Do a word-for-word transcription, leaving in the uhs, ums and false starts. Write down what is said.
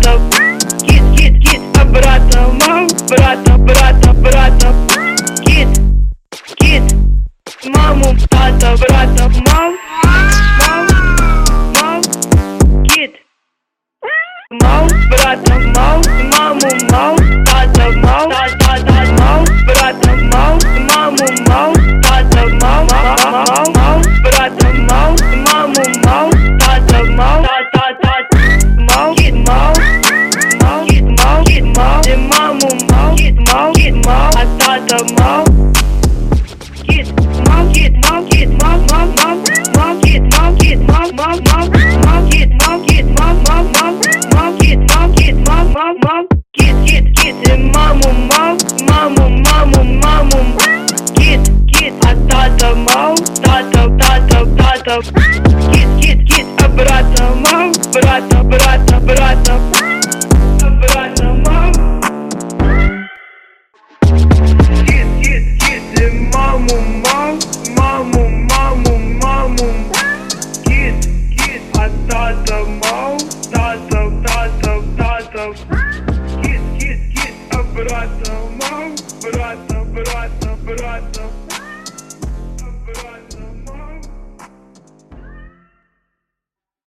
брата. Кит, кит, кит, а брата, мам, брата, брата, брата. Кит, кит, маму, тата, брата, мам, мам, мам. Кит, мам, брата, мам, маму, мам, тата, мам, тата, мам, брата, мам, маму, мам, тата, мам, мам, мам, брата, мам, маму, мам, тата, мам, тата, мам, кит, мам, мам, кит, мам, кит, мам, и маму, мам, кит, мам, кит, мам, а тата, мам. Kid, mom, kid, mom, kid, mom, mom, mom, mom, kid, mom, kid, mom, mom, mom, mom, kid, mom, kid, mom, mom, mom, mom, kid, mom, kid, mom, mom, mom, kid, kid, kid, and mamu, mom, mamu, mamu, mamu, kid, kid, а тата, мам, тата, тата, тата, kid, kid, kid, а брата, мам, брата, брата, брата, а брата, мам. Маму, мам, маму, маму, маму. Кит, кит, а тата, мам, тата, тата, тата. Кит, кит, кит, а брата, мам, брата, брата, брата.